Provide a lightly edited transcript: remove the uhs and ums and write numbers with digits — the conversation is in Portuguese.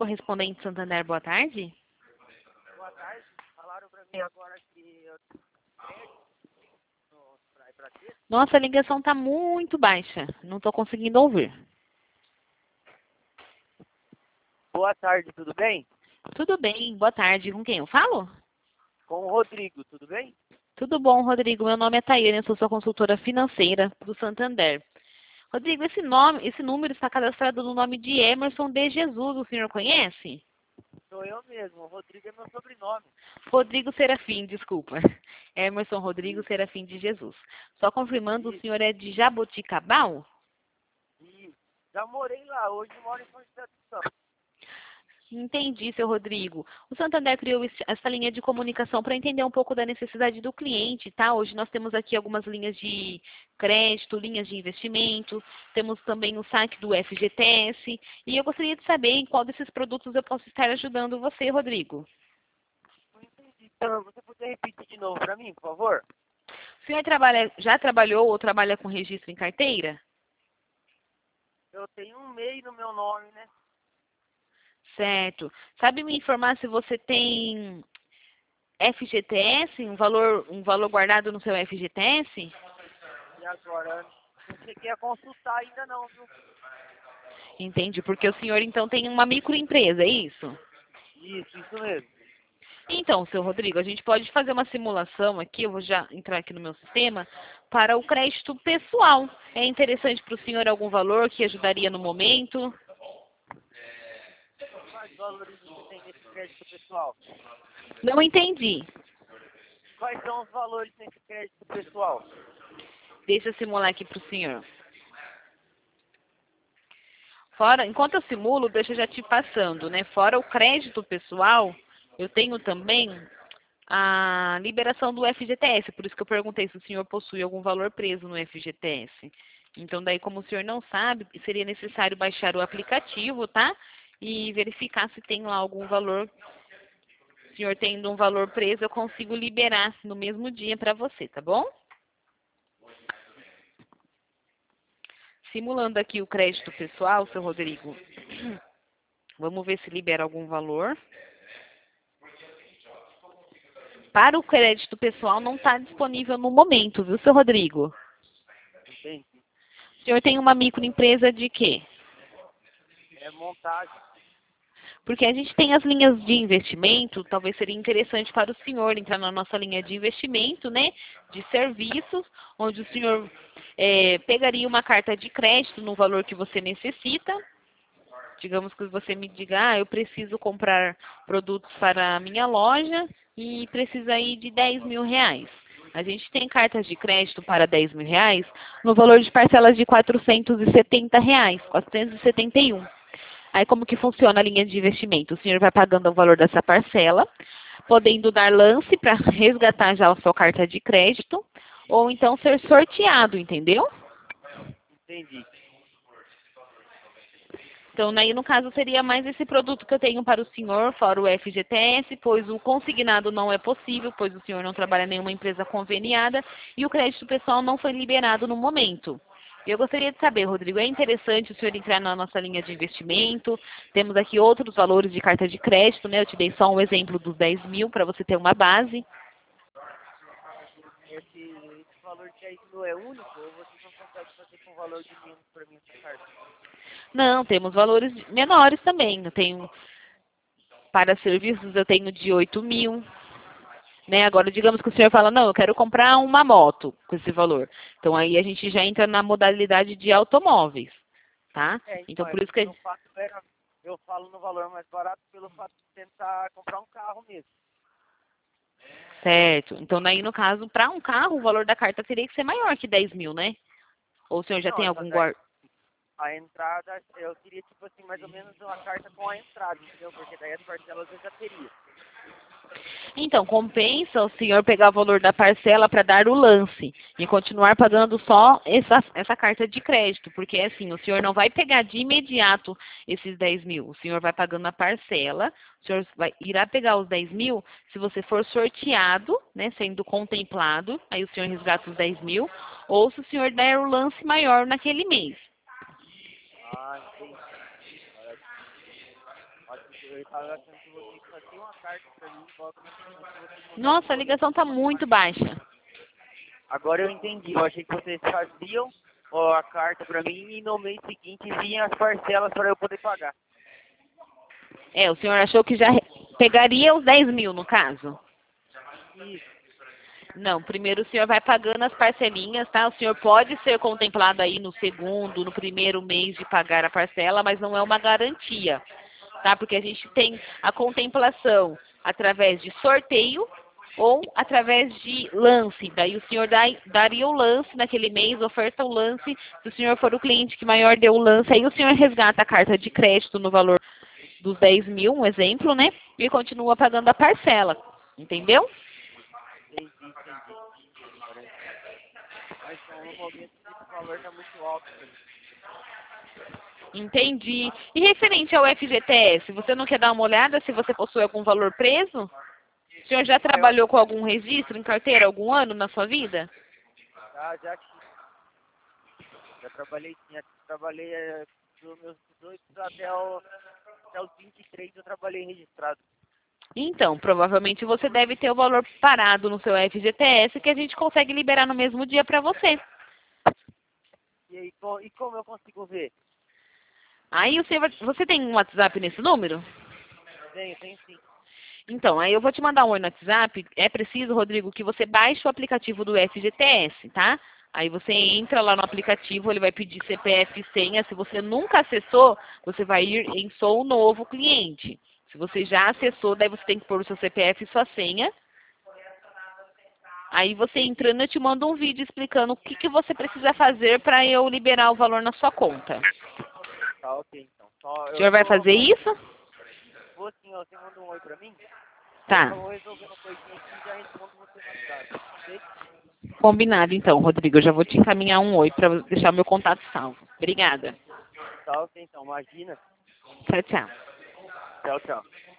correspondente Santander, boa tarde. Boa tarde. Falaram para mim agora que eu tenho para ter. Nossa, a ligação está muito baixa. Não estou conseguindo ouvir. Boa tarde, tudo bem? Tudo bem, boa tarde. Com quem eu falo? Com o Rodrigo, tudo bem? Tudo bom, Rodrigo. Meu nome é Taiane, eu sou sua consultora financeira do Santander. Rodrigo, esse número está cadastrado no nome de Emerson de Jesus. O senhor conhece? Sou eu mesmo. O Rodrigo é meu sobrenome. Rodrigo Serafim, desculpa. Emerson Rodrigo Serafim de Jesus. Só confirmando, o senhor é de Jaboticabal? E já morei lá. Hoje moro em São José dos Campos. Entendi, seu Rodrigo. O Santander criou essa linha de comunicação para entender um pouco da necessidade do cliente, tá? Hoje nós temos aqui algumas linhas de crédito, linhas de investimento, temos também o saque do FGTS, e eu gostaria de saber em qual desses produtos eu posso estar ajudando você, Rodrigo. Não entendi. Então, você poderia repetir de novo para mim, por favor? O senhor já trabalhou ou trabalha com registro em carteira? Eu tenho um MEI no meu nome, né? Certo. Sabe me informar se você tem FGTS, um valor guardado no seu FGTS? E agora, não cheguei a consultar ainda não, viu? Entende? Porque o senhor então tem uma microempresa, é isso? Isso mesmo. Então, seu Rodrigo, a gente pode fazer uma simulação aqui, eu vou já entrar aqui no meu sistema, para o crédito pessoal. É interessante para o senhor algum valor que ajudaria no momento? Quais valores você tem nesse crédito pessoal? Não entendi. Quais são os valores nesse crédito pessoal? Deixa eu simular aqui para o senhor. Enquanto eu simulo, deixa eu já te passando, né? Fora o crédito pessoal, eu tenho também a liberação do FGTS, por isso que eu perguntei se o senhor possui algum valor preso no FGTS. Então, daí, como o senhor não sabe, seria necessário baixar o aplicativo, tá? E verificar se tem lá algum valor. O senhor tendo um valor preso, eu consigo liberar no mesmo dia para você, tá bom? Simulando aqui o crédito pessoal, seu Rodrigo. Vamos ver se libera algum valor. Para o crédito pessoal não está disponível no momento, viu, seu Rodrigo? Entendi. O senhor tem uma microempresa de quê? É montagem. Porque a gente tem as linhas de investimento, talvez seria interessante para o senhor entrar na nossa linha de investimento, né? De serviços, onde o senhor pegaria uma carta de crédito no valor que você necessita. Digamos que você me diga, eu preciso comprar produtos para a minha loja e precisa aí de 10 mil reais. A gente tem cartas de crédito para 10 mil reais no valor de parcelas de 470 reais, 471. Aí como que funciona a linha de investimento? O senhor vai pagando o valor dessa parcela, podendo dar lance para resgatar já a sua carta de crédito, ou então ser sorteado, entendeu? Entendi. Então, aí no caso seria mais esse produto que eu tenho para o senhor, fora o FGTS, pois o consignado não é possível, pois o senhor não trabalha em nenhuma empresa conveniada e o crédito pessoal não foi liberado no momento. Eu gostaria de saber, Rodrigo, é interessante o senhor entrar na nossa linha de investimento, temos aqui outros valores de carta de crédito, né? Eu te dei só um exemplo dos 10 mil para você ter uma base. Esse valor de 10 mil é único ou vocês não conseguem fazer com valor de menos para mim essa carta? Não, temos valores menores também. Eu tenho, para serviços, eu tenho de 8 mil. Né? Agora, digamos que o senhor fala, não, eu quero comprar uma moto com esse valor. Então, aí a gente já entra na modalidade de automóveis, tá? Então, Então, é por isso porque que... no fato eu falo no valor mais barato pelo fato de tentar comprar um carro mesmo. Certo. Então, daí, no caso, para um carro, o valor da carta teria que ser maior que 10 mil, né? Ou o senhor já Não, tem mas algum guarda... a entrada, eu queria tipo assim, mais ou menos uma carta com a entrada, entendeu? Porque daí as parcelas eu já teria. Então, compensa o senhor pegar o valor da parcela para dar o lance e continuar pagando só essa carta de crédito, porque assim, o senhor não vai pegar de imediato esses 10 mil, o senhor vai pagando a parcela, o senhor irá pegar os 10 mil se você for sorteado, né, sendo contemplado, aí o senhor resgata os 10 mil, ou se o senhor der o lance maior naquele mês. Ah, entendi. Agora, Eu estava achando que vocês faziam uma carta pra mim e logo na sequência vocês mandavam Nossa, a ligação tá muito baixa. Agora eu entendi. Eu achei que vocês faziam ó, a carta pra mim e no mês seguinte vinham as parcelas para eu poder pagar. É, o senhor achou que já pegaria os 10 mil, no caso? Isso. Não, primeiro o senhor vai pagando as parcelinhas, tá? O senhor pode ser contemplado aí no segundo, no primeiro mês de pagar a parcela, mas não é uma garantia, tá? Porque a gente tem a contemplação através de sorteio ou através de lance. Daí o senhor daria o lance naquele mês, oferta o lance. Se o senhor for o cliente que maior deu o lance, aí o senhor resgata a carta de crédito no valor dos 10 mil, um exemplo, né? E continua pagando a parcela, entendeu? Entendi. Agora, mas então, no momento esse valor tá muito alto pra mim. Entendi. E referente ao FGTS, você não quer dar uma olhada se você possui algum valor preso? O senhor já Ah, eu trabalhou com algum registro em carteira algum ano na sua vida? já trabalhei, trabalhei dos meus 18 até os 23 eu trabalhei registrado. Então, provavelmente você deve ter o valor parado no seu FGTS que a gente consegue liberar no mesmo dia para você. E aí, e como eu consigo ver? Aí você tem um WhatsApp nesse número? Tenho sim. Então, aí eu vou te mandar um oi no WhatsApp. É preciso, Rodrigo, que você baixe o aplicativo do FGTS, tá? Aí você entra lá no aplicativo, ele vai pedir CPF e senha. Se você nunca acessou, você vai ir em Sou Novo Cliente. Se você já acessou, daí você tem que pôr o seu CPF e sua senha. Aí você entrando, eu te mando um vídeo explicando o que você precisa fazer para eu liberar o valor na sua conta. Tá, ok, então. Só O senhor vai fazer isso? vou sim, ó, você manda um oi pra mim? Tá. Eu vou resolver uma coisinha aqui e já respondo você no WhatsApp. Ok? Combinado, então, Rodrigo. Eu já vou te encaminhar um oi para deixar o meu contato salvo. Obrigada. Tá, ok, então. Imagina. Tchau, tchau. Tchau, tchau.